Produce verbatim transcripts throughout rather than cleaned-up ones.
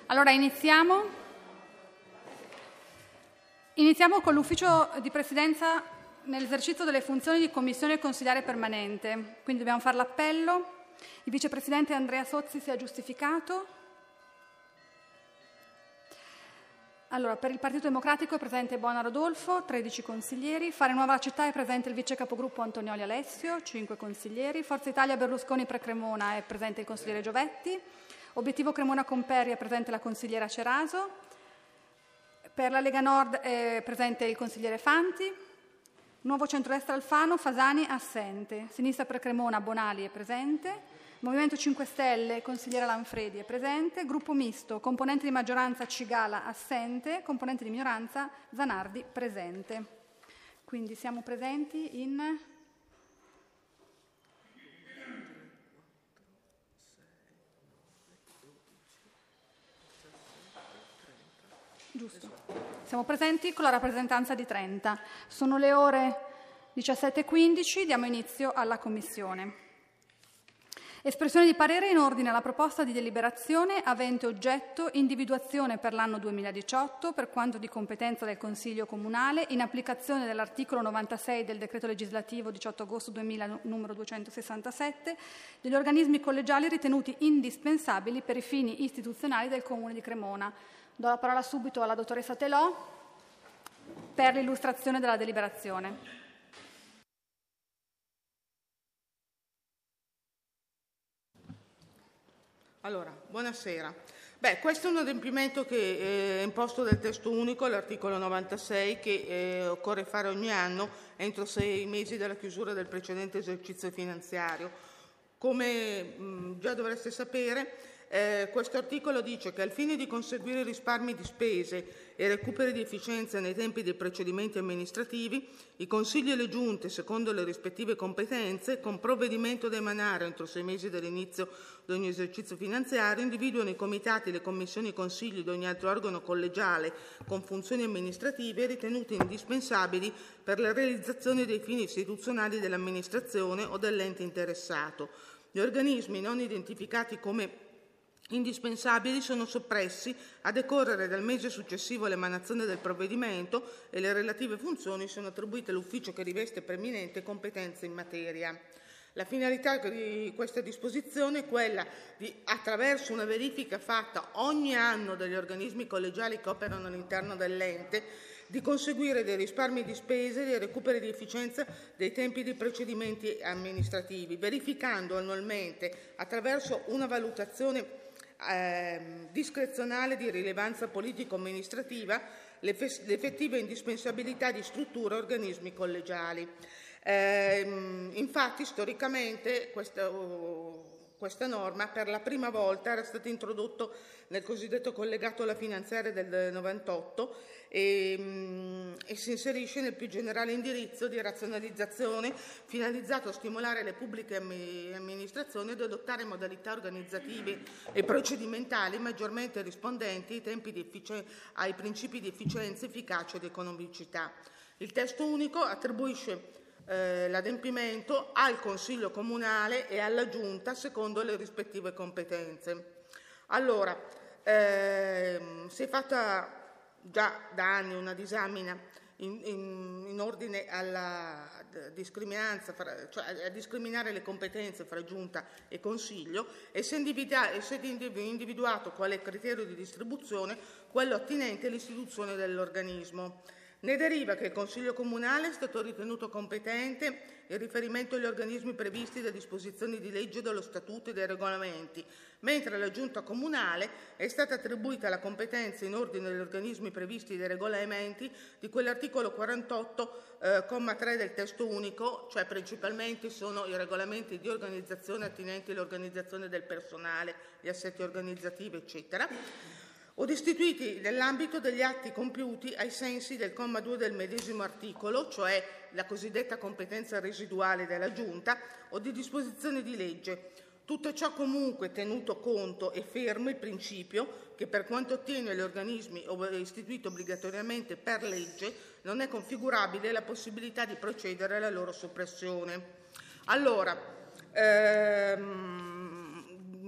Allora iniziamo. Iniziamo con l'ufficio di presidenza nell'esercizio delle funzioni di commissione consigliare permanente. Quindi dobbiamo fare l'appello. Il vicepresidente Andrea Sozzi si è giustificato. Allora, per il Partito Democratico è presente Bona Rodolfo, tredici consiglieri. Fare Nuova Città è presente il vice capogruppo Antonioli Alessio, cinque consiglieri. Forza Italia Berlusconi Pre-Cremona è presente il consigliere Giovetti. Obiettivo Cremona Comperi è presente la consigliera Ceraso. Per la Lega Nord è presente il consigliere Fanti. Nuovo Centrodestra Alfano, Fasani assente. Sinistra Pre-Cremona Bonali è presente. Movimento cinque Stelle, consigliera Lanfredi è presente. Gruppo Misto, componente di maggioranza Cigala assente. Componente di minoranza Zanardi presente. Quindi siamo presenti in... Giusto. Siamo presenti con la rappresentanza di trenta. Sono le ore diciassette e quindici, diamo inizio alla Commissione. Espressione di parere in ordine alla proposta di deliberazione avente oggetto individuazione per l'anno duemiladiciotto, per quanto di competenza del Consiglio Comunale, in applicazione dell'articolo novantasei del Decreto Legislativo diciotto agosto duemila numero duecentosessantasette, degli organismi collegiali ritenuti indispensabili per i fini istituzionali del Comune di Cremona. Do la parola subito alla dottoressa Telò per l'illustrazione della deliberazione. Allora, buonasera. Beh, questo è un adempimento che è imposto dal testo unico, l'articolo novantasei, che eh, occorre fare ogni anno entro sei mesi dalla chiusura del precedente esercizio finanziario. Come mh, già dovreste sapere, Eh, questo articolo dice che al fine di conseguire risparmi di spese e recuperi di efficienza nei tempi dei procedimenti amministrativi, i consigli e le giunte, secondo le rispettive competenze, con provvedimento da emanare entro sei mesi dall'inizio di ogni esercizio finanziario, individuano i comitati, le commissioni e i consigli di ogni altro organo collegiale con funzioni amministrative ritenuti indispensabili per la realizzazione dei fini istituzionali dell'amministrazione o dell'ente interessato. Gli organismi non identificati come indispensabili sono soppressi a decorrere dal mese successivo all'emanazione del provvedimento e le relative funzioni sono attribuite all'ufficio che riveste preminente competenze in materia. La finalità di questa disposizione è quella di, attraverso una verifica fatta ogni anno dagli organismi collegiali che operano all'interno dell'ente, di conseguire dei risparmi di spese e dei recuperi di efficienza dei tempi dei procedimenti amministrativi, verificando annualmente attraverso una valutazione Eh, discrezionale di rilevanza politico-amministrativa l'effettiva indispensabilità di strutture e organismi collegiali. Eh, infatti, storicamente, questa, uh, questa norma per la prima volta era stata introdotta nel cosiddetto collegato alla finanziaria del novantotto e, um, e si inserisce nel più generale indirizzo di razionalizzazione finalizzato a stimolare le pubbliche amministrazioni ad adottare modalità organizzative e procedimentali maggiormente rispondenti ai, tempi di effic- ai principi di efficienza, efficacia ed economicità. Il testo unico attribuisce Eh, l'adempimento al Consiglio Comunale e alla Giunta secondo le rispettive competenze. Allora, ehm, si è fatta già da anni una disamina in, in, in ordine alla discriminanza, fra, cioè a discriminare le competenze fra Giunta e Consiglio e si è individuato quale criterio di distribuzione quello attinente all'istituzione dell'organismo. Ne deriva che il Consiglio Comunale è stato ritenuto competente in riferimento agli organismi previsti da disposizioni di legge, dallo Statuto e dai regolamenti, mentre alla Giunta Comunale è stata attribuita la competenza in ordine agli organismi previsti dai regolamenti di quell'articolo quarantotto, eh, comma tre del testo unico, cioè principalmente sono i regolamenti di organizzazione attinenti all'organizzazione del personale, gli assetti organizzativi, eccetera, o istituiti nell'ambito degli atti compiuti ai sensi del comma due del medesimo articolo, cioè la cosiddetta competenza residuale della Giunta, o di disposizioni di legge. Tutto ciò comunque tenuto conto e fermo il principio che per quanto attiene agli organismi istituiti obbligatoriamente per legge non è configurabile la possibilità di procedere alla loro soppressione. Allora, ehm,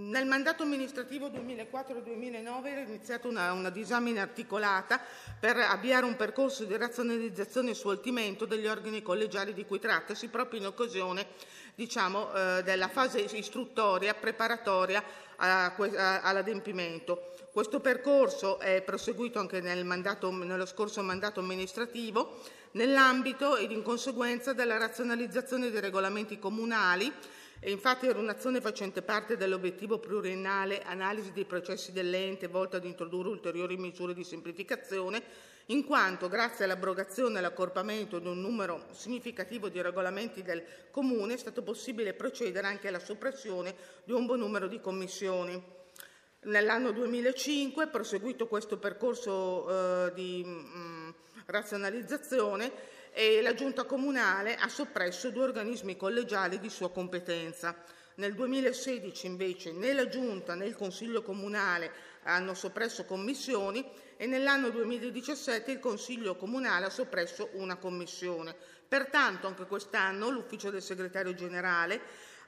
Nel mandato amministrativo duemilaquattro duemilanove era iniziata una, una disamina articolata per avviare un percorso di razionalizzazione e sfoltimento degli organi collegiali di cui trattasi proprio in occasione, diciamo, eh, della fase istruttoria preparatoria a, a, all'adempimento. Questo percorso è proseguito anche nel mandato, nello scorso mandato amministrativo, nell'ambito ed in conseguenza della razionalizzazione dei regolamenti comunali, e infatti era un'azione facente parte dell'obiettivo pluriennale analisi dei processi dell'ente volta ad introdurre ulteriori misure di semplificazione, in quanto grazie all'abrogazione e all'accorpamento di un numero significativo di regolamenti del Comune è stato possibile procedere anche alla soppressione di un buon numero di commissioni. Nell'anno duemilacinque, proseguito questo percorso eh, di mh, razionalizzazione, e la Giunta Comunale ha soppresso due organismi collegiali di sua competenza. Nel duemilasedici invece né la Giunta né il Consiglio Comunale hanno soppresso commissioni e nell'anno duemiladiciassette il Consiglio Comunale ha soppresso una commissione. Pertanto anche quest'anno l'Ufficio del Segretario Generale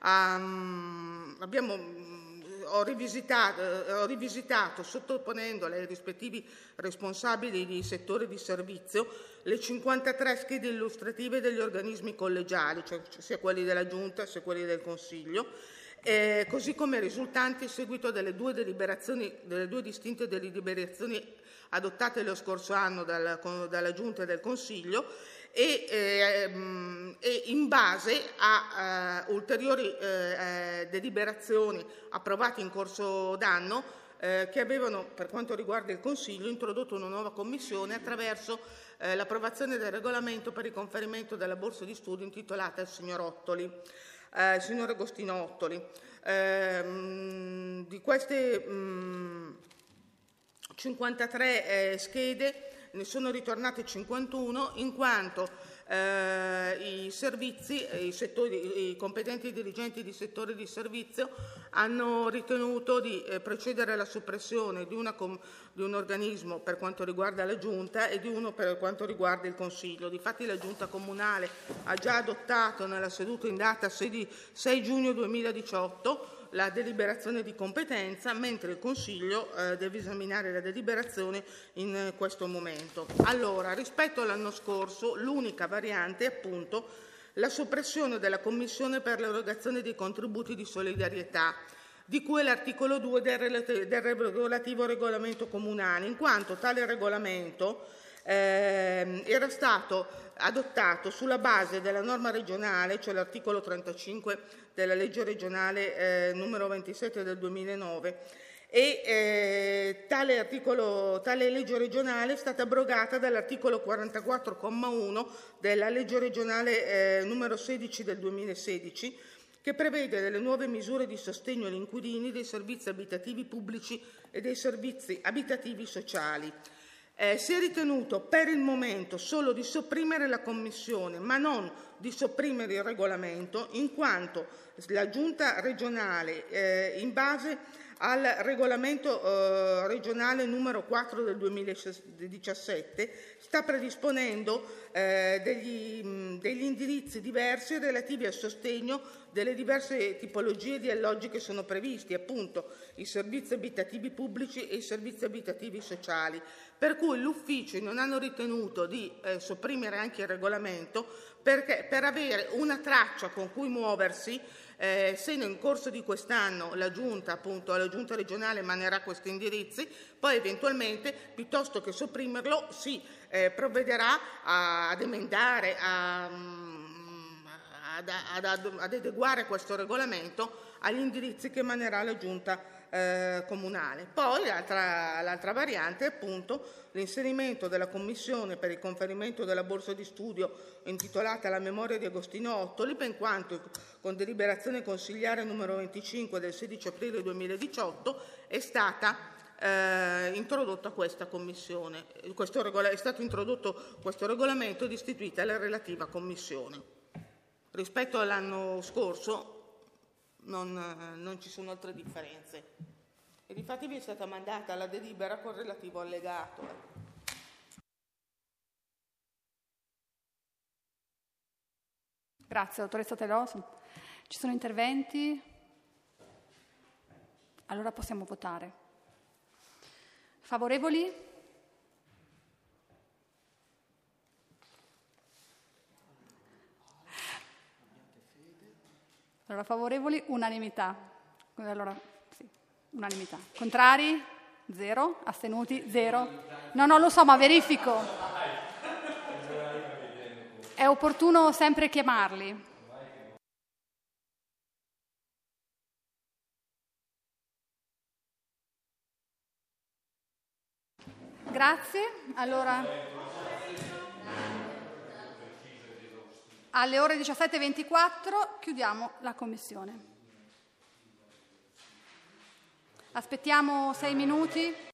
um, abbiamo Ho rivisitato, ho rivisitato, sottoponendole ai rispettivi responsabili di settore di servizio, le cinquantatré schede illustrative degli organismi collegiali, cioè sia quelli della Giunta sia quelli del Consiglio, eh, così come risultanti a seguito delle due, deliberazioni, delle due distinte deliberazioni adottate lo scorso anno dalla, dalla Giunta e dal Consiglio, E, eh, e in base a eh, ulteriori eh, deliberazioni approvate in corso d'anno eh, che avevano, per quanto riguarda il Consiglio, introdotto una nuova commissione attraverso eh, l'approvazione del regolamento per il conferimento della borsa di studio intitolata al signor Ottoli, eh, il signor Agostino Ottoli. Eh, mh, di queste mh, cinquantatré eh, schede ne sono ritornate cinquantuno, in quanto eh, i servizi, i, settori, i competenti dirigenti di settore di servizio hanno ritenuto di eh, procedere alla soppressione di, una com, di un organismo per quanto riguarda la Giunta e di uno per quanto riguarda il Consiglio. Difatti la Giunta Comunale ha già adottato nella seduta in data sei giugno duemiladiciotto la deliberazione di competenza, mentre il Consiglio eh, deve esaminare la deliberazione in eh, questo momento. Allora, rispetto all'anno scorso, l'unica variante è appunto la soppressione della Commissione per l'erogazione dei contributi di solidarietà, di cui è l'articolo due del, relativo, del relativo regolamento comunale, in quanto tale regolamento eh, era stato adottato sulla base della norma regionale, cioè l'articolo trentacinque della legge regionale eh, numero ventisette del duemilanove, e eh, tale, articolo, tale legge regionale è stata abrogata dall'articolo quarantaquattro comma uno della legge regionale eh, numero sedici del duemilasedici, che prevede delle nuove misure di sostegno agli inquilini dei servizi abitativi pubblici e dei servizi abitativi sociali. Eh, si è ritenuto per il momento solo di sopprimere la Commissione, ma non di sopprimere il regolamento, in quanto la Giunta regionale, eh, in base al regolamento eh, regionale numero quattro del duemiladiciassette, sta predisponendo eh, degli, mh, degli indirizzi diversi relativi al sostegno delle diverse tipologie di alloggi che sono previsti, appunto i servizi abitativi pubblici e i servizi abitativi sociali, per cui l'ufficio non hanno ritenuto di eh, sopprimere anche il regolamento perché, per avere una traccia con cui muoversi, eh, se nel corso di quest'anno la Giunta, appunto, la Giunta regionale emanerà questi indirizzi, poi eventualmente, piuttosto che sopprimerlo, si eh, provvederà a, ad emendare, a, ad, ad, ad, ad adeguare questo regolamento agli indirizzi che emanerà la Giunta Eh, comunale. Poi l'altra, l'altra variante è appunto l'inserimento della Commissione per il conferimento della borsa di studio intitolata alla memoria di Agostino Ottoli, in quanto con deliberazione consigliare numero venticinque del sedici aprile duemiladiciotto è stata eh, introdotta questa commissione. Questo regola- è stato introdotto questo regolamento ed istituita la relativa commissione. Rispetto all'anno scorso Non, non ci sono altre differenze. E difatti vi è stata mandata la delibera con relativo allegato. Grazie, dottoressa Telò. Ci sono interventi? Allora possiamo votare. Favorevoli? Allora, favorevoli, unanimità. Allora, sì, unanimità. Contrari? Zero. Astenuti? Zero. No, no, lo so, ma verifico. È opportuno sempre chiamarli. Grazie. Allora, alle ore diciassette e ventiquattro chiudiamo la commissione. Aspettiamo sei minuti.